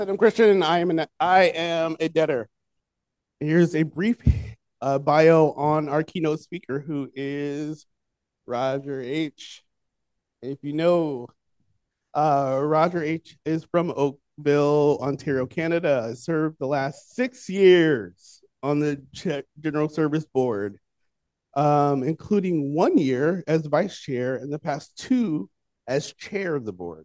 I'm Christian, and I am a debtor. Here's a brief bio on our keynote speaker, who is Roger H. If you know, Roger H. is from Oakville, Ontario, Canada. Served the last 6 years on the General Service Board, including 1 year as vice chair and the past two as chair of the board.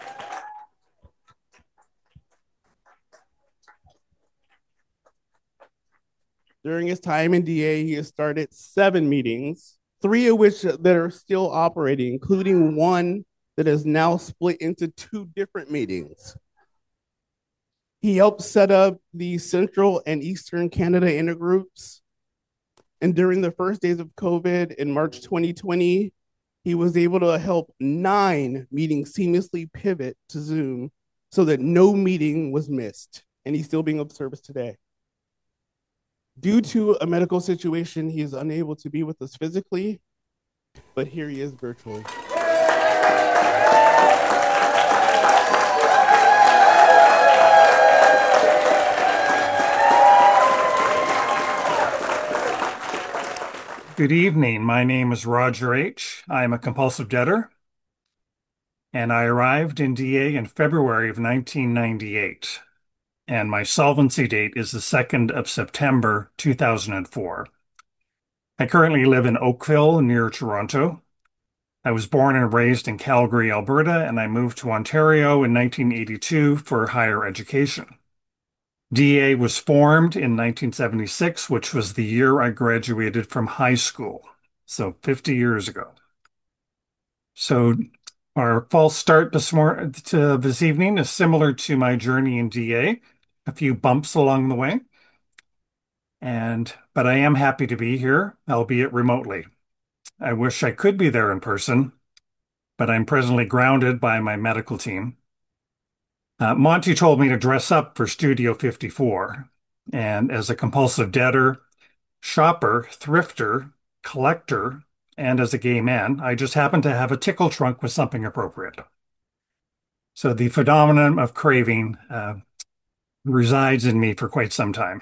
During his time in DA, he has started 7 meetings, three of which that are still operating, including one that is now split into two different meetings. He helped set up the Central and Eastern Canada intergroups. And during the first days of COVID in March 2020, he was able to help 9 meetings seamlessly pivot to Zoom so that no meeting was missed. And he's still being of service today. Due to a medical situation, he is unable to be with us physically, but here he is virtually. Good evening. My name is Roger H. I am a compulsive debtor, and I arrived in DA in February of 1998, and my solvency date is the 2nd of September 2004. I currently live in Oakville near Toronto. I was born and raised in Calgary, Alberta, and I moved to Ontario in 1982 for higher education. DA was formed in 1976, which was the year I graduated from high school, so 50 years ago. So our false start this evening is similar to my journey in DA, a few bumps along the way. But I am happy to be here, albeit remotely. I wish I could be there in person, but I'm presently grounded by my medical team. Monty told me to dress up for Studio 54, and as a compulsive debtor, shopper, thrifter, collector, and as a gay man, I just happen to have a tickle trunk with something appropriate. So the phenomenon of craving resides in me for quite some time.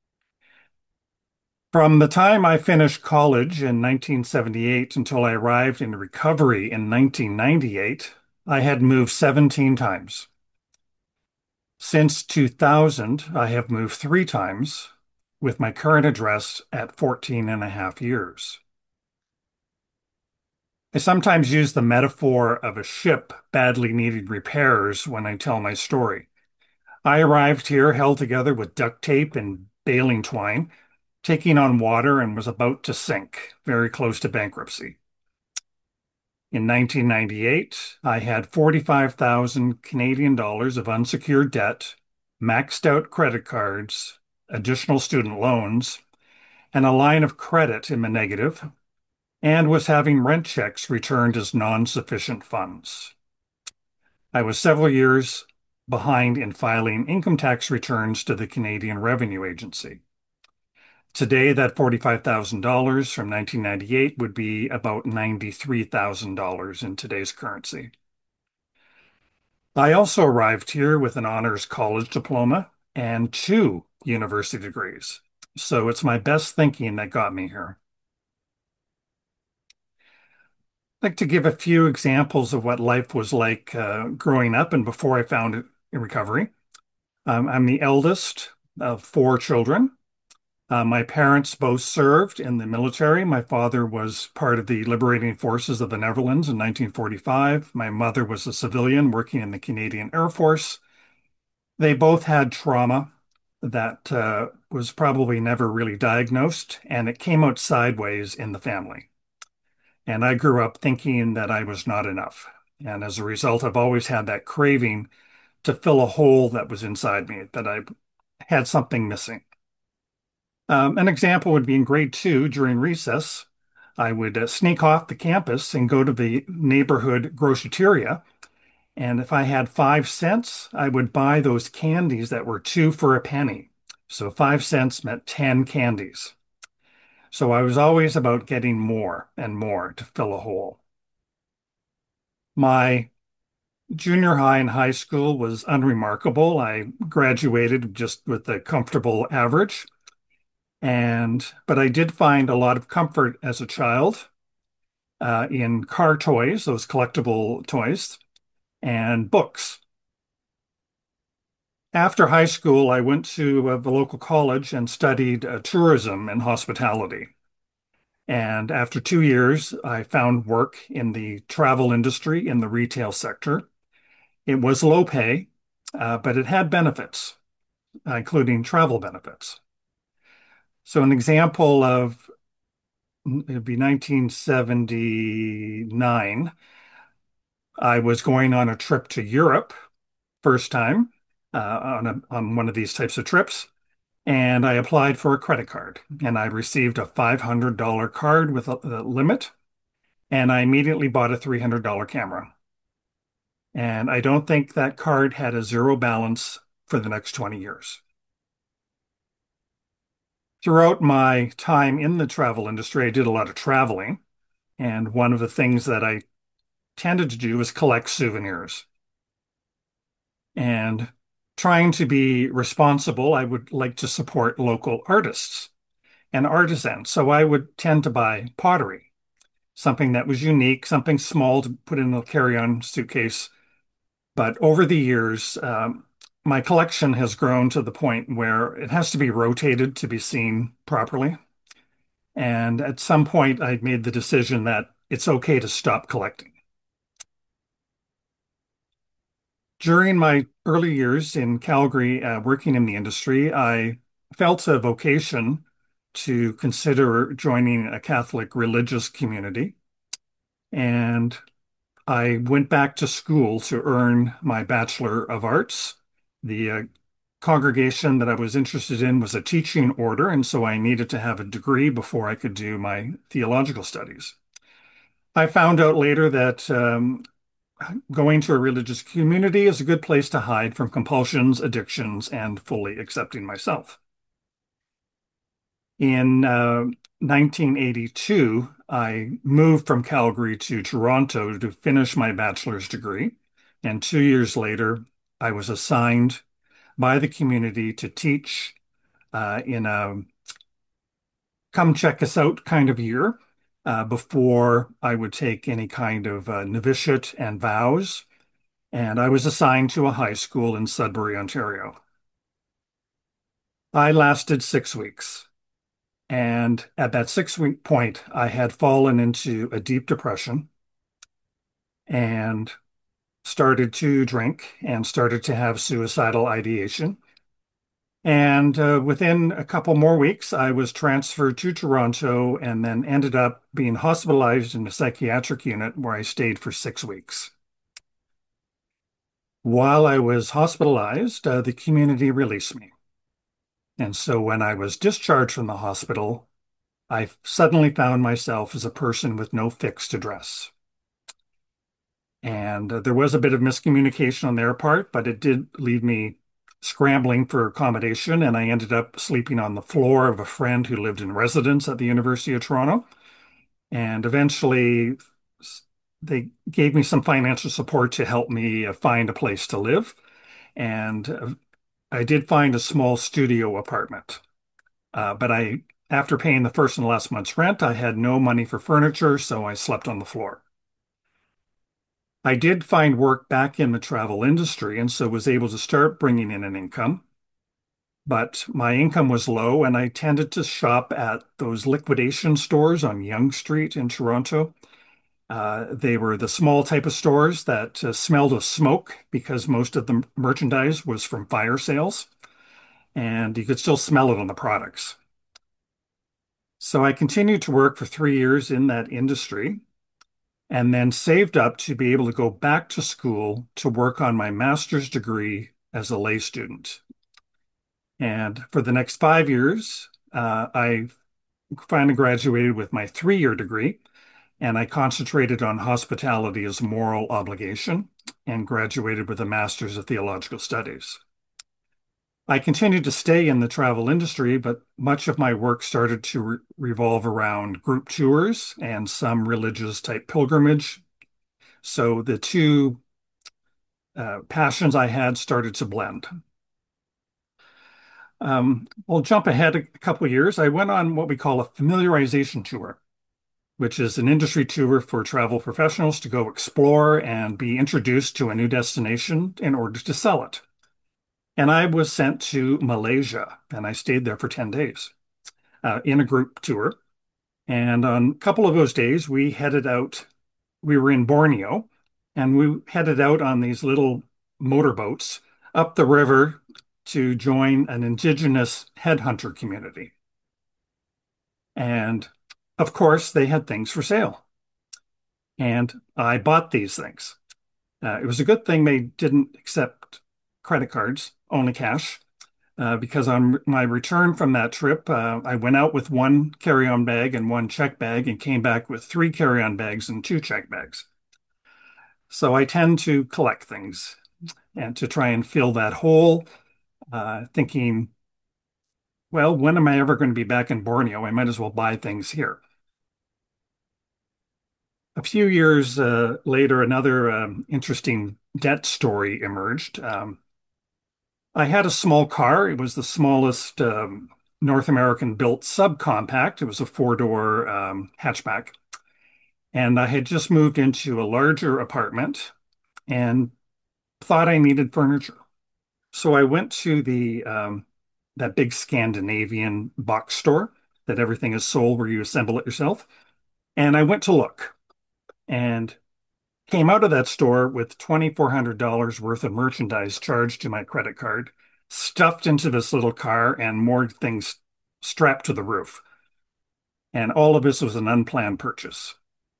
From the time I finished college in 1978 until I arrived in recovery in 1998, I had moved 17 times. Since 2000, I have moved 3 times, with my current address at 14 and a half years. I sometimes use the metaphor of a ship badly needing repairs when I tell my story. I arrived here held together with duct tape and baling twine, taking on water and was about to sink, very close to bankruptcy. In 1998, I had 45,000 Canadian dollars of unsecured debt, maxed out credit cards, additional student loans, and a line of credit in the negative, and was having rent checks returned as non-sufficient funds. I was several years behind in filing income tax returns to the Canadian Revenue Agency. Today, that $45,000 from 1998 would be about $93,000 in today's currency. I also arrived here with an honors college diploma and 2 university degrees. So it's my best thinking that got me here. I'd like to give a few examples of what life was like growing up and before I found it in recovery. I'm the eldest of 4 children. My parents both served in the military. My father was part of the liberating forces of the Netherlands in 1945. My mother was a civilian working in the Canadian Air Force. They both had trauma that was probably never really diagnosed, and it came out sideways in the family. And I grew up thinking that I was not enough. And as a result, I've always had that craving to fill a hole that was inside me, that I had something missing. An example would be in grade 2 during recess. I would sneak off the campus and go to the neighborhood groceteria. And if I had 5 cents, I would buy those candies that were 2 for a penny. So 5 cents meant 10 candies. So I was always about getting more and more to fill a hole. My Junior high and high school was unremarkable. I graduated just with a comfortable average. But I did find a lot of comfort as a child in car toys, those collectible toys, and books. After high school, I went to the local college and studied tourism and hospitality. And after 2 years, I found work in the travel industry in the retail sector. It was low pay, but it had benefits, including travel benefits. So an example of it'd be 1979. I was going on a trip to Europe, first time on one of these types of trips, and I applied for a credit card, and I received a $500 card with a limit, and I immediately bought a $300 camera. And I don't think that card had a zero balance for the next 20 years. Throughout my time in the travel industry, I did a lot of traveling. And one of the things that I tended to do was collect souvenirs. And trying to be responsible, I would like to support local artists and artisans. So I would tend to buy pottery, something that was unique, something small to put in a carry-on suitcase. But over the years, my collection has grown to the point where it has to be rotated to be seen properly. And at some point, I made the decision that it's okay to stop collecting. During my early years in Calgary, working in the industry, I felt a vocation to consider joining a Catholic religious community. And I went back to school to earn my Bachelor of Arts. The congregation that I was interested in was a teaching order, and so I needed to have a degree before I could do my theological studies. I found out later that going to a religious community is a good place to hide from compulsions, addictions, and fully accepting myself. In 1982, I moved from Calgary to Toronto to finish my bachelor's degree. And 2 years later, I was assigned by the community to teach in a come check us out kind of year before I would take any kind of novitiate and vows. And I was assigned to a high school in Sudbury, Ontario. I lasted 6 weeks. And at that 6 week point, I had fallen into a deep depression and started to drink and started to have suicidal ideation. And within a couple more weeks, I was transferred to Toronto and then ended up being hospitalized in a psychiatric unit where I stayed for 6 weeks. While I was hospitalized, the community released me. And so when I was discharged from the hospital, I suddenly found myself as a person with no fixed address. And there was a bit of miscommunication on their part, but it did leave me scrambling for accommodation. And I ended up sleeping on the floor of a friend who lived in residence at the University of Toronto. And eventually, they gave me some financial support to help me find a place to live. And I did find a small studio apartment. But after paying the first and last month's rent, I had no money for furniture, so I slept on the floor. I did find work back in the travel industry and so was able to start bringing in an income. But my income was low, and I tended to shop at those liquidation stores on Yonge Street in Toronto. They were the small type of stores that smelled of smoke because most of the merchandise was from fire sales, and you could still smell it on the products. So I continued to work for 3 years in that industry and then saved up to be able to go back to school to work on my master's degree as a lay student. And for the next 5 years, I finally graduated with my 3 year degree, and I concentrated on hospitality as moral obligation and graduated with a master's of theological studies. I continued to stay in the travel industry, but much of my work started to revolve around group tours and some religious type pilgrimage. So the two passions I had started to blend. We'll jump ahead a couple of years. I went on what we call a familiarization tour, which is an industry tour for travel professionals to go explore and be introduced to a new destination in order to sell it. And I was sent to Malaysia, and I stayed there for 10 days in a group tour. And on a couple of those days, we headed out. We were in Borneo, and we headed out on these little motorboats up the river to join an indigenous headhunter community. And of course, they had things for sale. And I bought these things. It was a good thing they didn't accept credit cards, only cash, because on my return from that trip, I went out with one carry-on bag and one check bag and came back with three carry-on bags and two check bags. So I tend to collect things and to try and fill that hole, thinking, well, when am I ever going to be back in Borneo? I might as well buy things here. A few years later, another interesting debt story emerged. I had a small car. It was the smallest North American built subcompact. It was a four-door hatchback. And I had just moved into a larger apartment and thought I needed furniture. So I went to the that big Scandinavian box store that everything is sold where you assemble it yourself. And I went to look and came out of that store with $2,400 worth of merchandise charged to my credit card, stuffed into this little car, and more things strapped to the roof. And all of this was an unplanned purchase.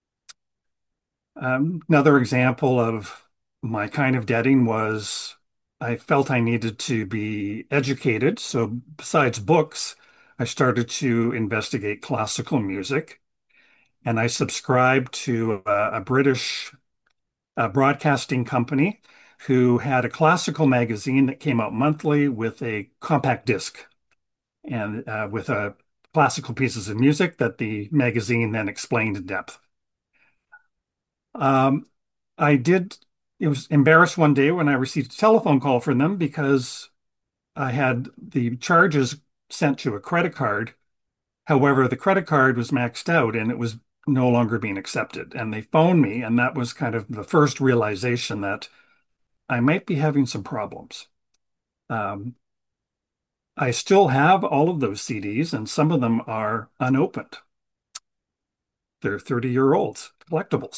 Another example of my kind of debting was I felt I needed to be educated. So besides books, I started to investigate classical music, and I subscribed to a British broadcasting company who had a classical magazine that came out monthly with a compact disc and with classical pieces of music that the magazine then explained in depth. Um, it was embarrassed one day when I received a telephone call from them because I had the charges sent to a credit card. However, the credit card was maxed out and it was no longer being accepted. And they phoned me, and that was kind of the first realization that I might be having some problems. Um, I still have all of those CDs, and some of them are unopened. They're 30-year-olds, collectibles.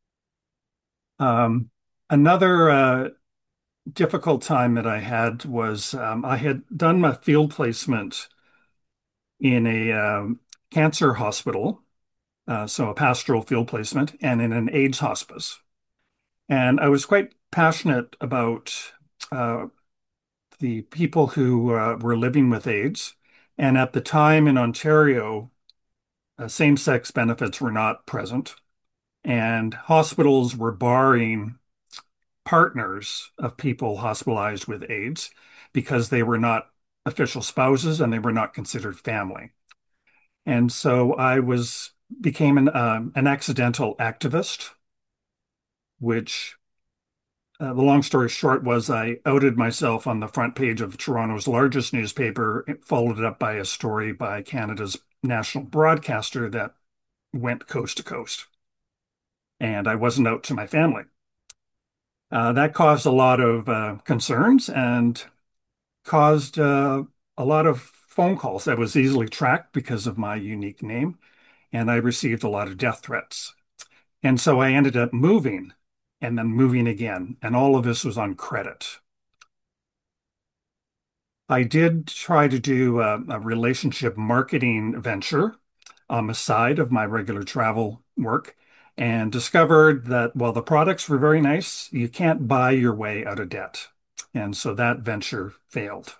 Um, another difficult time that I had was I had done my field placement in a cancer hospital, so a pastoral field placement, and in an AIDS hospice. And I was quite passionate about uh, the people who were living with AIDS. And at the time in Ontario, same-sex benefits were not present, and hospitals were barring partners of people hospitalized with AIDS because they were not official spouses and they were not considered family. And so I was became an accidental activist, which the long story short was I outed myself on the front page of Toronto's largest newspaper, followed it up by a story by Canada's national broadcaster that went coast to coast. And I wasn't out to my family. That caused a lot of concerns and caused a lot of phone calls that was easily tracked because of my unique name. And I received a lot of death threats. And so I ended up moving and then moving again. And all of this was on credit. I did try to do a relationship marketing venture on the side of my regular travel work and discovered that while the products were very nice, you can't buy your way out of debt. And so that venture failed.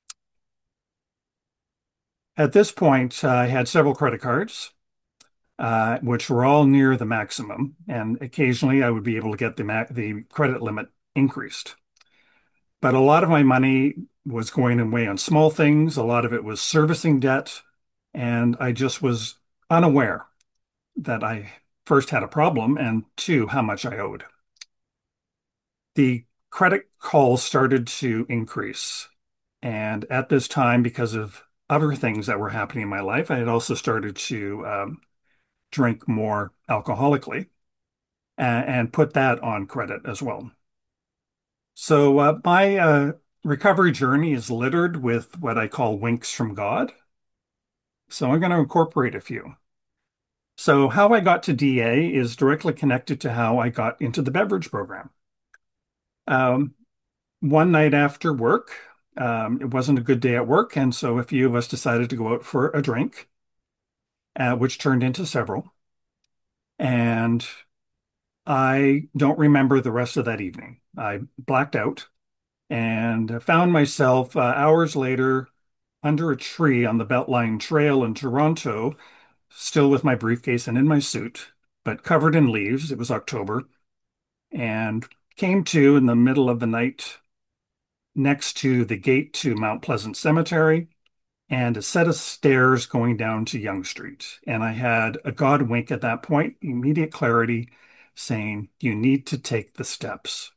At this point, I had several credit cards, which were all near the maximum, and occasionally I would be able to get the credit limit increased. But a lot of my money was going away on small things. A lot of it was servicing debt, and I just was unaware that I first had a problem and two, how much I owed. The credit calls started to increase. And at this time, because of other things that were happening in my life, I had also started to drink more alcoholically and put that on credit as well. So my recovery journey is littered with what I call winks from God. So I'm going to incorporate a few. So how I got to DA is directly connected to how I got into the beverage program. Um, one night after work, it wasn't a good day at work, and so a few of us decided to go out for a drink, which turned into several. And I don't remember the rest of that evening. I blacked out and found myself hours later under a tree on the Beltline Trail in Toronto, still with my briefcase and in my suit, but covered in leaves. It was October, and came to in the middle of the night next to the gate to Mount Pleasant Cemetery and a set of stairs going down to Yonge Street. And I had a God wink at that point, immediate clarity, saying, "You need to take the steps."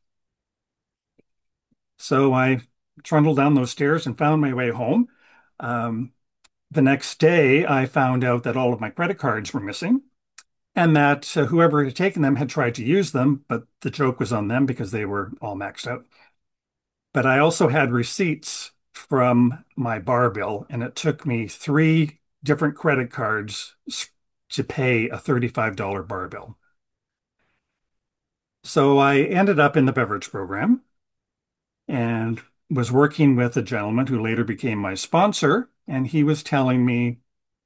So I trundled down those stairs and found my way home. Um, the next day, I found out that all of my credit cards were missing and that whoever had taken them had tried to use them, but the joke was on them because they were all maxed out. But I also had receipts from my bar bill, and it took me three different credit cards to pay a $35 bar bill. So I ended up in the beverage program and was working with a gentleman who later became my sponsor. And he was telling me,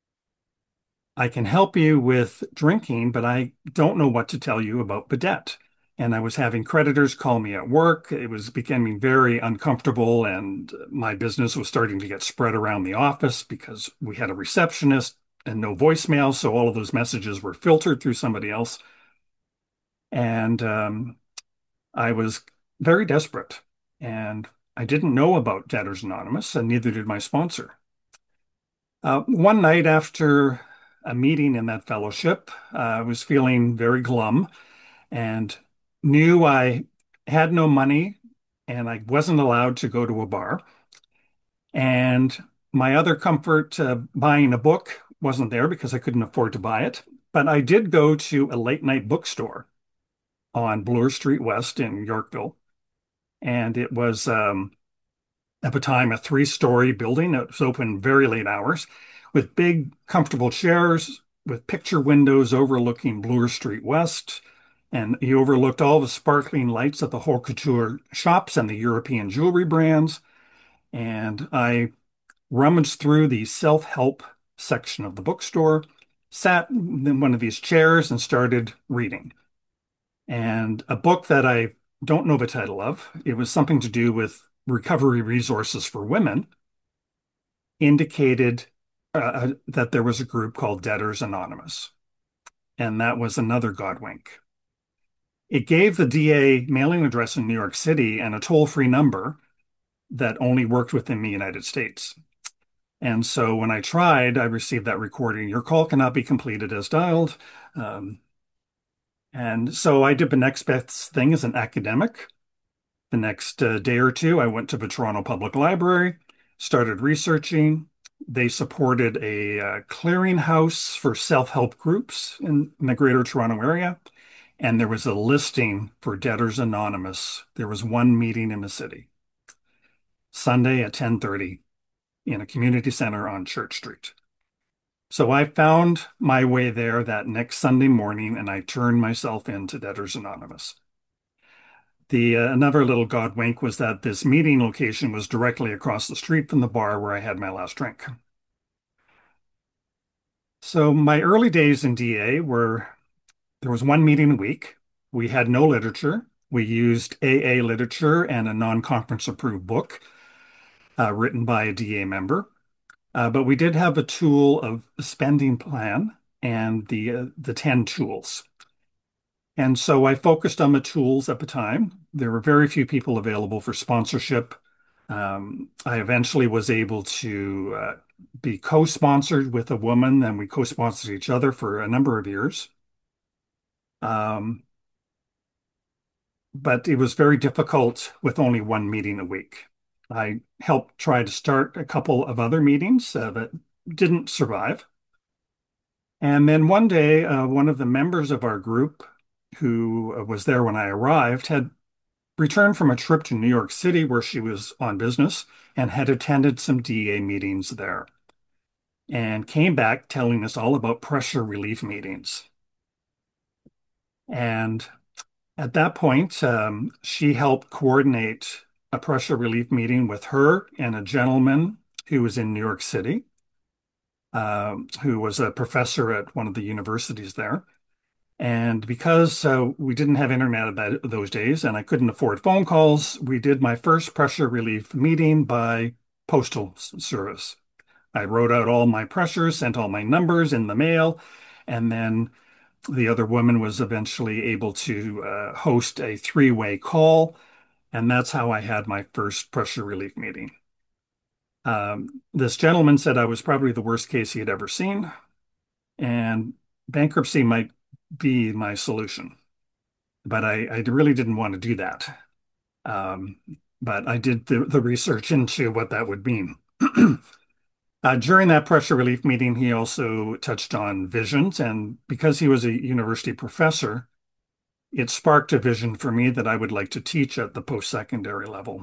"I can help you with drinking, but I don't know what to tell you about Badette." And I was having creditors call me at work. It was becoming very uncomfortable, and my business was starting to get spread around the office because we had a receptionist and no voicemail. So all of those messages were filtered through somebody else. And I was very desperate. And I didn't know about Debtors Anonymous, and neither did my sponsor. One night after a meeting in that fellowship, I was feeling very glum and knew I had no money and I wasn't allowed to go to a bar. And my other comfort, buying a book, wasn't there because I couldn't afford to buy it. But I did go to a late night bookstore on Bloor Street West in Yorkville. And it was at the time a three-story building. It was open very late hours with big, comfortable chairs with picture windows overlooking Bloor Street West. And he overlooked all the sparkling lights of the haute couture shops and the European jewelry brands. And I rummaged through the self-help section of the bookstore, sat in one of these chairs, and started reading. And a book that I don't know the title of, it was something to do with recovery resources for women, indicated that there was a group called Debtors Anonymous. And that was another God wink. It gave the DA mailing address in New York City and a toll-free number that only worked within the United States. And so when I tried, I received that recording. Your call cannot be completed as dialed. Um, and so I did the next best thing as an academic. The next day or two, I went to the Toronto Public Library, started researching. They supported a clearinghouse for self-help groups in the Greater Toronto Area. And there was a listing for Debtors Anonymous. There was one meeting in the city, Sunday at 10:30 in a community center on Church Street. So I found my way there that next Sunday morning and I turned myself into Debtors Anonymous. The another little God wink was that this meeting location was directly across the street from the bar where I had my last drink. So my early days in DA were there was one meeting a week. We had no literature. We used AA literature and a non-conference approved book written by a DA member. But we did have a tool of a spending plan and the 10 tools. And so I focused on the tools at the time. There were very few people available for sponsorship. I eventually was able to be co-sponsored with a woman, and we co-sponsored each other for a number of years. Um, but it was very difficult with only one meeting a week. I helped try to start a couple of other meetings that didn't survive. And then one day, one of the members of our group who was there when I arrived had returned from a trip to New York City where she was on business and had attended some DA meetings there and came back telling us all about pressure relief meetings. And at that point, she helped coordinate a pressure relief meeting with her and a gentleman who was in New York City, who was a professor at one of the universities there. And because we didn't have internet at those days and I couldn't afford phone calls, we did my first pressure relief meeting by postal service. I wrote out all my pressures, sent all my numbers in the mail, and then the other woman was eventually able to host a three-way call, and that's how I had my first pressure relief meeting. This gentleman said I was probably the worst case he had ever seen, and bankruptcy might be my solution. But I really didn't want to do that. Um, but I did the research into what that would mean. During that pressure relief meeting, he also touched on visions, and because he was a university professor, it sparked a vision for me that I would like to teach at the post-secondary level.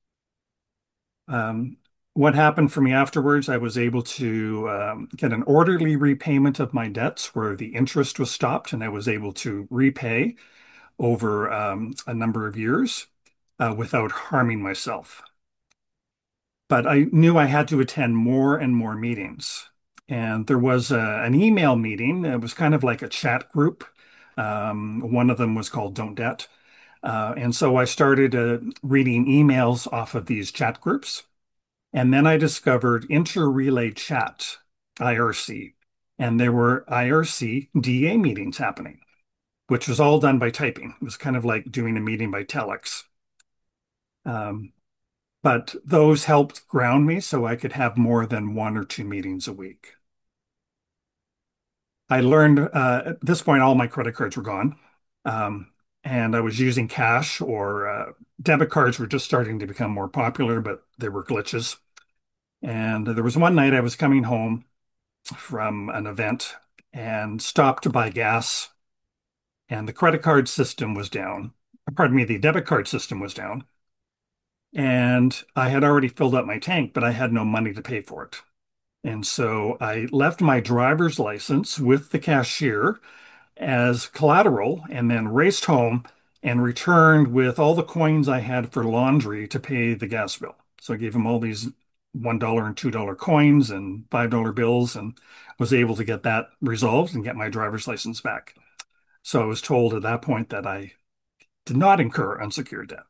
Um, what happened for me afterwards, I was able to get an orderly repayment of my debts where the interest was stopped, and I was able to repay over a number of years without harming myself. But I knew I had to attend more and more meetings. And there was an email meeting. It was kind of like a chat group. One of them was called Don't Debt. And so I started reading emails off of these chat groups. And then I discovered Interrelay Chat, IRC. And there were IRC DA meetings happening, which was all done by typing. It was kind of like doing a meeting by telex. Um, but those helped ground me so I could have more than one or two meetings a week. I learned at this point, all my credit cards were gone. Um, and I was using cash or debit cards were just starting to become more popular, but there were glitches. And there was one night I was coming home from an event and stopped to buy gas, and the credit card system was down. Pardon me, the debit card system was down. And I had already filled up my tank, but I had no money to pay for it. And so I left my driver's license with the cashier as collateral and then raced home and returned with all the coins I had for laundry to pay the gas bill. So I gave him all these $1 and $2 coins and $5 bills and was able to get that resolved and get my driver's license back. So I was told at that point that I did not incur unsecured debt.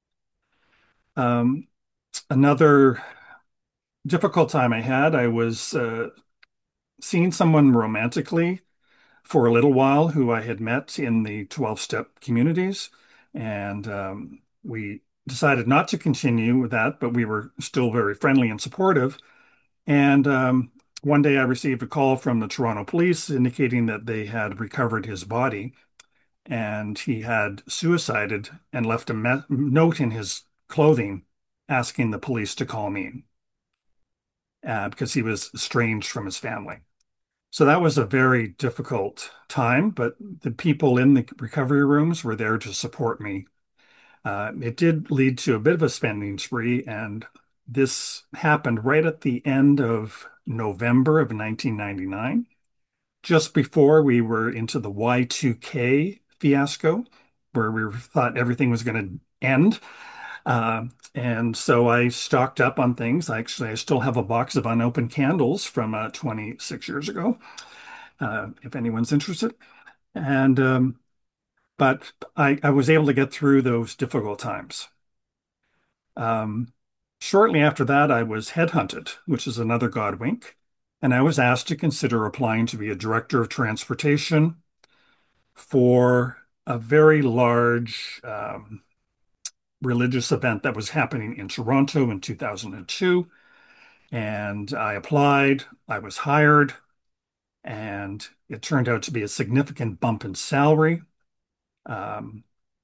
Um, Another difficult time I had, I was seeing someone romantically for a little while who I had met in the 12-step communities. And we decided not to continue with that, but we were still very friendly and supportive. And one day I received a call from the Toronto police indicating that they had recovered his body and he had suicided and left a note in his clothing asking the police to call me because he was estranged from his family. So that was a very difficult time, but the people in the recovery rooms were there to support me. It did lead to a bit of a spending spree, and this happened right at the end of November of 1999, just before we were into the Y2K fiasco, where we thought everything was going to end. And so I stocked up on things. Actually, I still have a box of unopened candles from 26 years ago, if anyone's interested. And but I was able to get through those difficult times. Um, Shortly after that, I was headhunted, which is another God wink, and I was asked to consider applying to be a director of transportation for a very large religious event that was happening in Toronto in 2002. And I applied, I was hired, and it turned out to be a significant bump in salary. Um,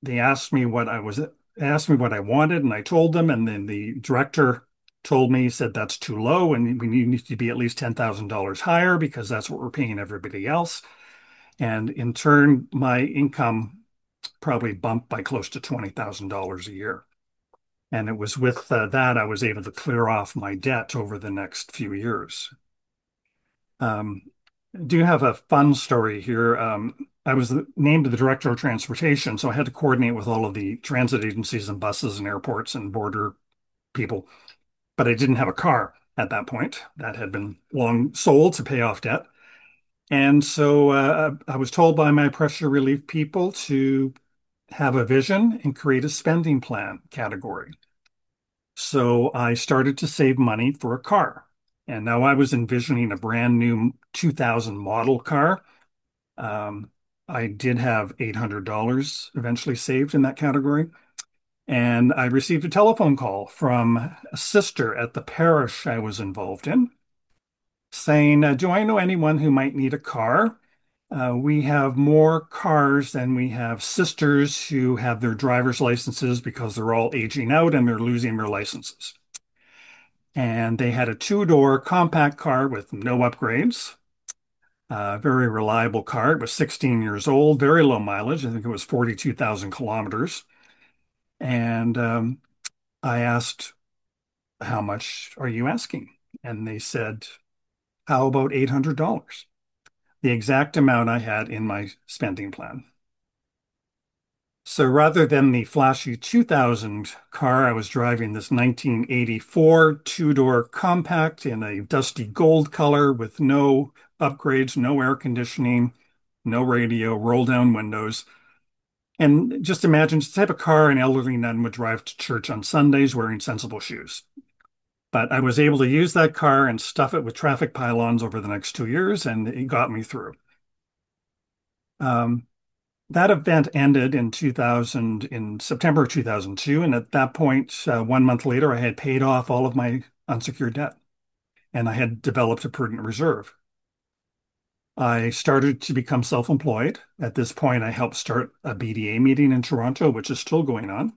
They asked me what I wanted, and I told them, and then the director told me, he said that's too low, and we need to be at least $10,000 higher because that's what we're paying everybody else. And in turn, my income probably bumped by close to $20,000 a year. And it was with that I was able to clear off my debt over the next few years. Um, do have a fun story here. I was named the director of transportation, so I had to coordinate with all of the transit agencies and buses and airports and border people. But I didn't have a car at that point. That had been long sold to pay off debt. And so I was told by my pressure relief people to have a vision and create a spending plan category. So I started to save money for a car. And now I was envisioning a brand new 2000 model car. Um, I did have $800 eventually saved in that category. And I received a telephone call from a sister at the parish I was involved in saying, do I know anyone who might need a car? We have more cars than we have sisters who have their driver's licenses because they're all aging out and they're losing their licenses. And they had a two-door compact car with no upgrades. Very reliable car. It was 16 years old, very low mileage. I think it was 42,000 kilometers. And I asked, how much are you asking? And they said, how about $800? The exact amount I had in my spending plan. So rather than the flashy 2000 car, I was driving this 1984 two-door compact in a dusty gold color with no upgrades, no air conditioning, no radio, roll down windows. And just imagine it's the type of car an elderly nun would drive to church on Sundays wearing sensible shoes. But I was able to use that car and stuff it with traffic pylons over the next 2 years, and it got me through. Um, that event ended in 2000, in September of 2002. And at that point, 1 month later, I had paid off all of my unsecured debt and I had developed a prudent reserve. I started to become self-employed. At this point, I helped start a BDA meeting in Toronto, which is still going on.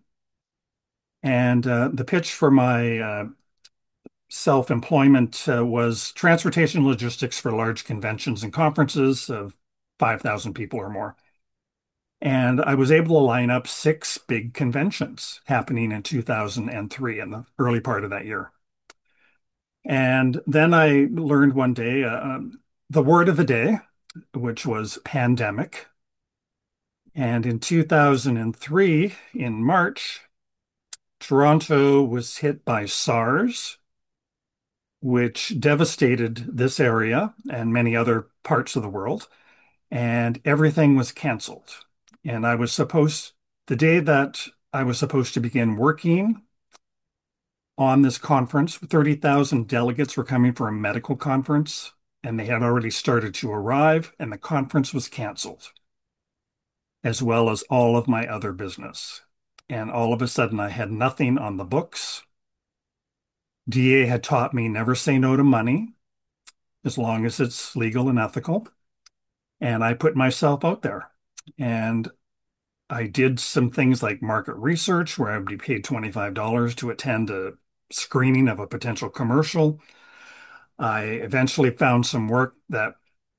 And the pitch for my self-employment was transportation logistics for large conventions and conferences of 5,000 people or more. And I was able to line up 6 big conventions happening in 2003 in the early part of that year. And then I learned one day the word of the day, which was pandemic. And in 2003, in March, Toronto was hit by SARS, which devastated this area and many other parts of the world, and everything was canceled. And the day that I was supposed to begin working on this conference, 30,000 delegates were coming for a medical conference, and they had already started to arrive, and the conference was canceled, as well as all of my other business. And all of a sudden, I had nothing on the books. DA had taught me never say no to money as long as it's legal and ethical. And I put myself out there. And I did some things like market research where I would be paid $25 to attend a screening of a potential commercial. I eventually found some work that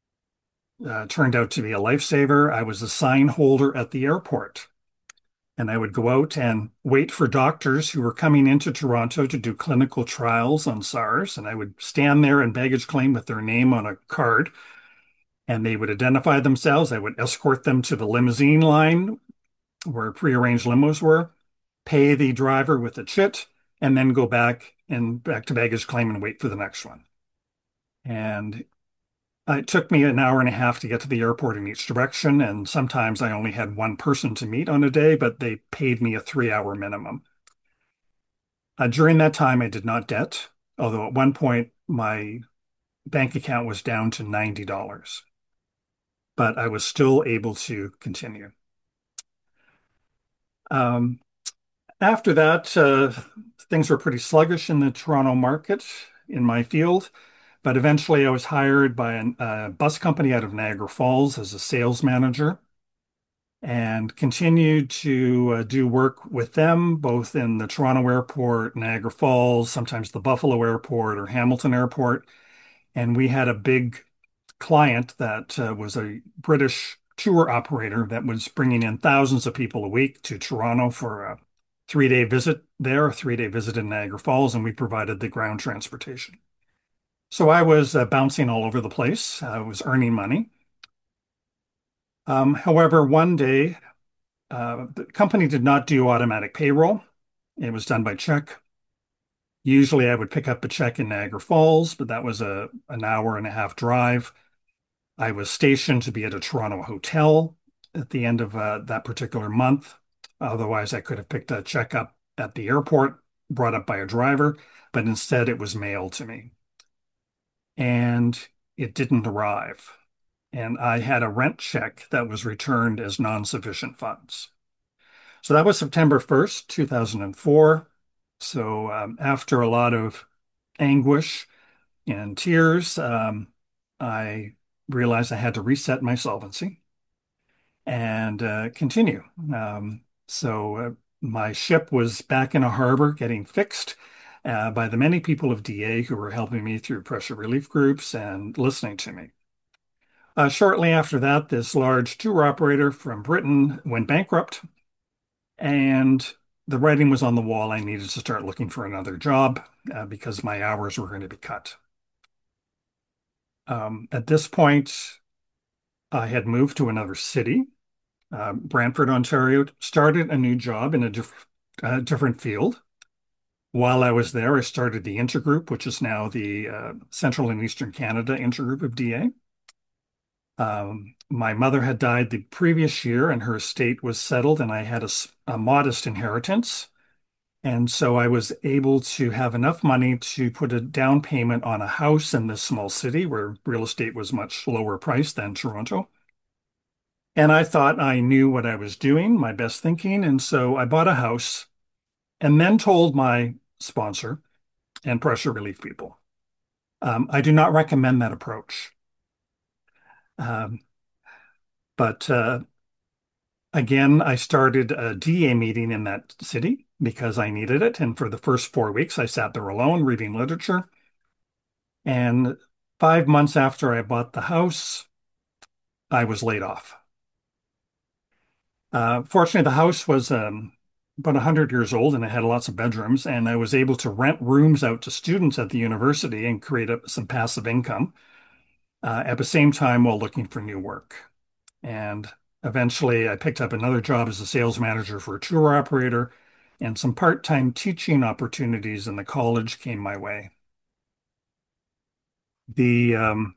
turned out to be a lifesaver. I was a sign holder at the airport, and I would go out and wait for doctors who were coming into Toronto to do clinical trials on SARS. And I would stand there in baggage claim with their name on a card, and they would identify themselves. I would escort them to the limousine line where prearranged limos were, pay the driver with a chit, and then go back to baggage claim and wait for the next one. And it took me an hour and a half to get to the airport in each direction, and sometimes I only had one person to meet on a day, but they paid me a 3-hour minimum. During that time, I did not debt, although at one point my bank account was down to $90, but I was still able to continue. Um, After that, things were pretty sluggish in the Toronto market in my field, but eventually I was hired by a bus company out of Niagara Falls as a sales manager. and continued to do work with them, both in the Toronto Airport, Niagara Falls, sometimes the Buffalo Airport or Hamilton Airport. And we had a big client that was a British tour operator that was bringing in thousands of people a week to Toronto for a 3-day visit there, a 3-day visit in Niagara Falls, and we provided the ground transportation. So I was bouncing all over the place. I was earning money. However, one day, the company did not do automatic payroll. It was done by check. Usually I would pick up a check in Niagara Falls, but that was an hour and a half drive. I was stationed to be at a Toronto hotel at the end of that particular month. Otherwise, I could have picked a check up at the airport, brought up by a driver, but instead it was mailed to me. And it didn't arrive. And I had a rent check that was returned as non-sufficient funds. So that was September 1st, 2004. So after a lot of anguish and tears, I realized I had to reset my solvency and continue. So my ship was back in a harbor getting fixed by the many people of DA who were helping me through pressure relief groups and listening to me. Shortly after that, this large tour operator from Britain went bankrupt, and the writing was on the wall. I needed to start looking for another job because my hours were going to be cut. At this point, I had moved to another city, Brantford, Ontario, started a new job in a different field. While I was there, I started the Intergroup, which is now the Central and Eastern Canada Intergroup of DA. My mother had died the previous year and her estate was settled, and I had a modest inheritance. And so I was able to have enough money to put a down payment on a house in this small city where real estate was much lower priced than Toronto. And I thought I knew what I was doing, my best thinking. And so I bought a house and then told my sponsor and pressure relief people, I do not recommend that approach. Um, but again, I started a DA meeting in that city because I needed it. And for the first 4 weeks, I sat there alone reading literature. And 5 months after I bought the house, I was laid off. Fortunately, the house was about 100 years old and it had lots of bedrooms, and I was able to rent rooms out to students at the university and create some passive income at the same time while looking for new work. And eventually, I picked up another job as a sales manager for a tour operator, and some part-time teaching opportunities in the college came my way. The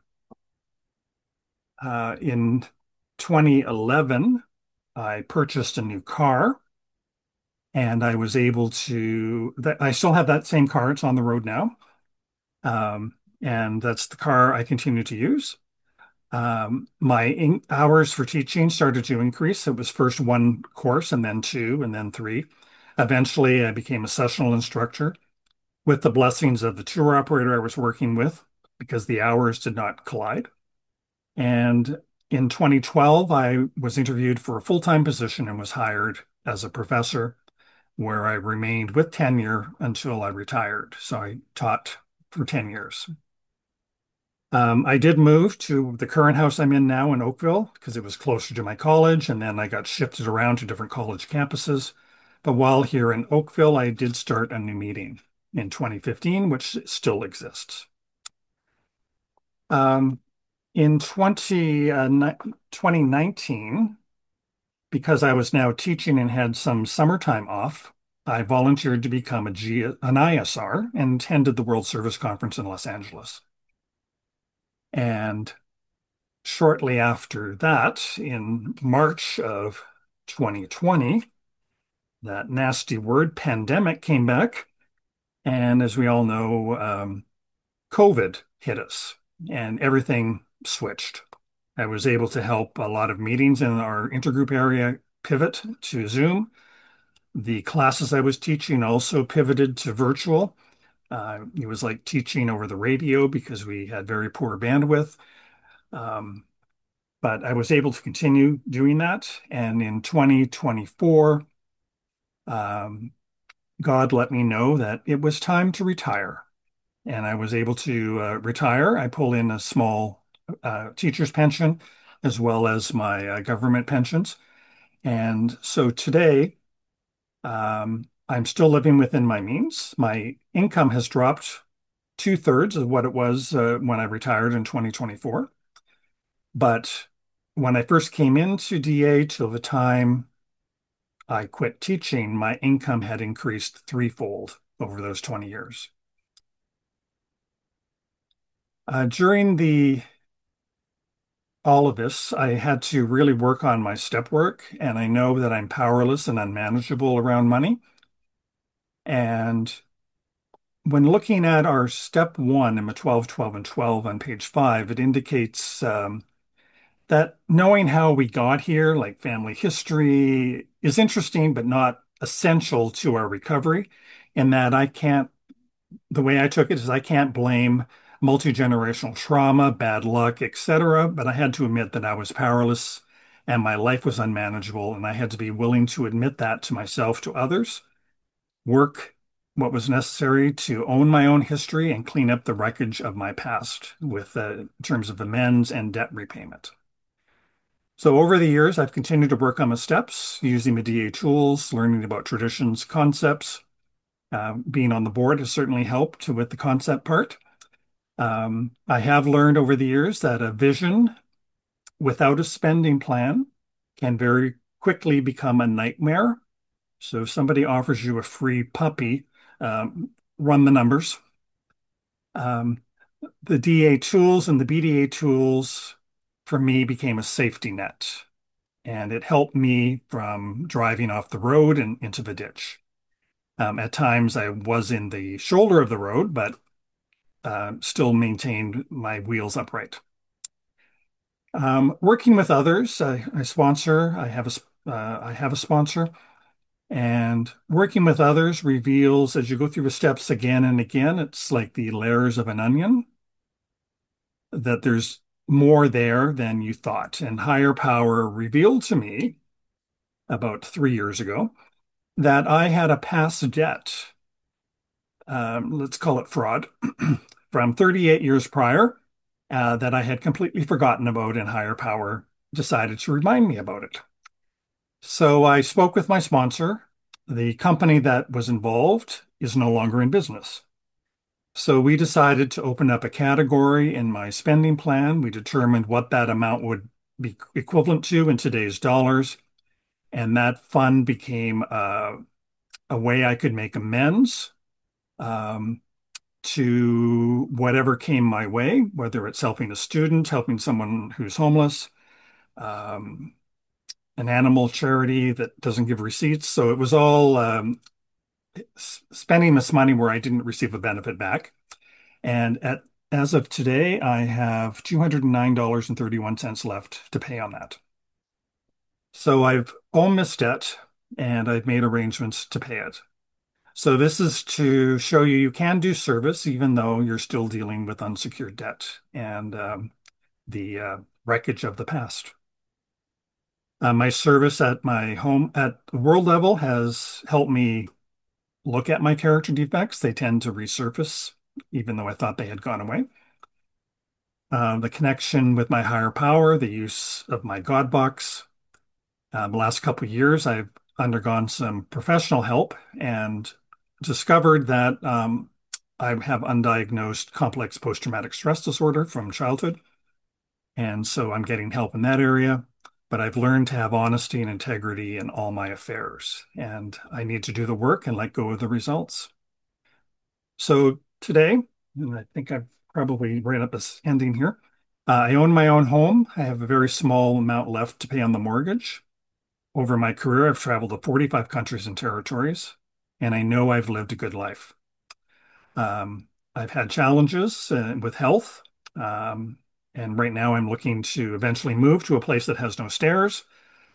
In 2011, I purchased a new car and I was able to, I still have that same car. It's on the road now. And that's the car I continue to use. My hours for teaching started to increase. It was first one course and then two and then three. Eventually, I became a sessional instructor with the blessings of the tour operator I was working with because the hours did not collide. And in 2012, I was interviewed for a full-time position and was hired as a professor, where I remained with tenure until I retired. So I taught for 10 years. I did move to the current house I'm in now in Oakville because it was closer to my college, and then I got shifted around to different college campuses. But while here in Oakville, I did start a new meeting in 2015, which still exists. Um, in 2019, because I was now teaching and had some summertime off, I volunteered to become an ISR and attended the World Service Conference in Los Angeles. And shortly after that, in March of 2020, that nasty word pandemic came back. And as we all know, COVID hit us and everything switched. I was able to help a lot of meetings in our intergroup area pivot to Zoom. The classes I was teaching also pivoted to virtual. It was like teaching over the radio because we had very poor bandwidth. Um, but I was able to continue doing that. And in 2024, um, God let me know that it was time to retire. And I was able to retire. I pull in a small teacher's pension as well as my government pensions. And so today, I'm still living within my means. My income has dropped two-thirds of what it was when I retired in 2024. But when I first came into DA till the time I quit teaching, my income had increased threefold over those 20 years. During the all of this, I had to really work on my step work, and I know that I'm powerless and unmanageable around money. And when looking at our step one in the 12, 12, and 12 on page 5, it indicates that knowing how we got here, like family history, is interesting but not essential to our recovery. And that I can't, the way I took it is I can't blame multi-generational trauma, bad luck, etc. But I had to admit that I was powerless and my life was unmanageable. And I had to be willing to admit that to myself, to others, work what was necessary to own my own history and clean up the wreckage of my past with in terms of amends and debt repayment. So over the years, I've continued to work on my steps, using the DA tools, learning about traditions, concepts. Being on the board has certainly helped with the concept part. I have learned over the years that a vision without a spending plan can very quickly become a nightmare. So if somebody offers you a free puppy, run the numbers. Um, the DA tools and the BDA tools for me became a safety net, and it helped me from driving off the road and into the ditch. At times I was in the shoulder of the road, but still maintained my wheels upright. Working with others, I sponsor. I have a sponsor, and working with others reveals as you go through the steps again and again, it's like the layers of an onion, that there's more there than you thought. And higher power revealed to me about 3 years ago that I had a past debt, let's call it fraud, from 38 years prior that I had completely forgotten about, and higher power decided to remind me about it. So I spoke with my sponsor. The company that was involved is no longer in business. So we decided to open up a category in my spending plan. We determined what that amount would be equivalent to in today's dollars. And that fund became a way I could make amends um, to whatever came my way, whether it's helping a student, helping someone who's homeless, um, an animal charity that doesn't give receipts. So it was all spending this money where I didn't receive a benefit back. And as of today, I have $209.31 left to pay on that. So I've owned this debt and I've made arrangements to pay it. So this is to show you can do service even though you're still dealing with unsecured debt and the wreckage of the past. My service at my home at the world level has helped me look at my character defects. They tend to resurface even though I thought they had gone away. The connection with my higher power, the use of my God box. The last couple of years, I've undergone some professional help and discovered that I have undiagnosed complex post-traumatic stress disorder from childhood. And so I'm getting help in that area. But I've learned to have honesty and integrity in all my affairs. And I need to do the work and let go of the results. So today, and I think I've probably right up this ending here, I own my own home. I have a very small amount left to pay on the mortgage. Over my career, I've traveled to 45 countries and territories, and I know I've lived a good life. I've had challenges with health, and right now I'm looking to eventually move to a place that has no stairs.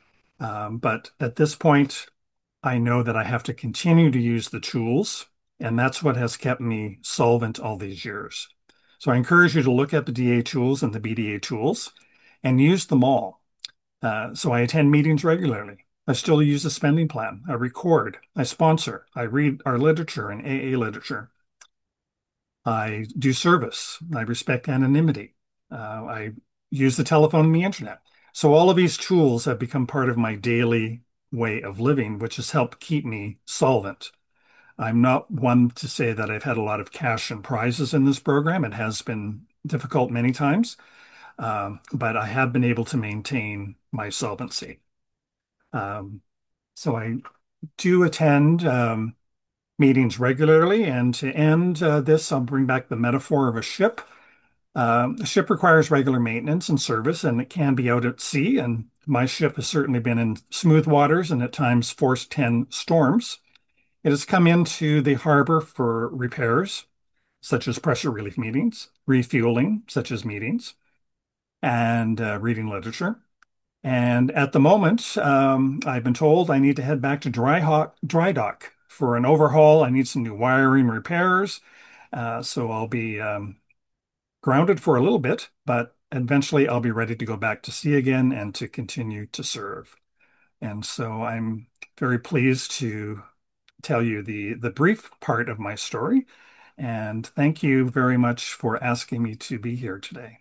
But at this point, I know that I have to continue to use the tools, and that's what has kept me solvent all these years. So I encourage you to look at the DA tools and the BDA tools and use them all. So I attend meetings regularly. I still use a spending plan. I record. I sponsor. I read our literature and AA literature. I do service. I respect anonymity. I use the telephone and the internet. So all of these tools have become part of my daily way of living, which has helped keep me solvent. I'm not one to say that I've had a lot of cash and prizes in this program. It has been difficult many times, but I have been able to maintain my solvency. Um, so I do attend meetings regularly. And to end this, I'll bring back the metaphor of a ship. A ship requires regular maintenance and service, and it can be out at sea. And my ship has certainly been in smooth waters and at times force 10 storms. It has come into the harbor for repairs, such as pressure relief meetings, refueling, such as meetings, and reading literature. And at the moment, I've been told I need to head back to dry dock for an overhaul. I need some new wiring repairs. So I'll be grounded for a little bit, but eventually I'll be ready to go back to sea again and to continue to serve. And so I'm very pleased to tell you the brief part of my story. And thank you very much for asking me to be here today.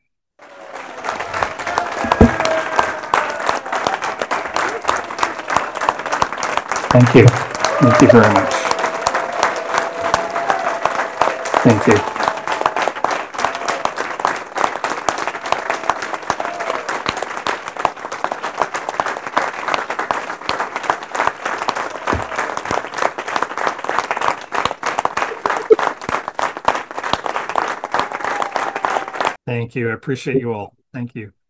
Thank you. Thank you very much. Thank you. Thank you. I appreciate you all. Thank you.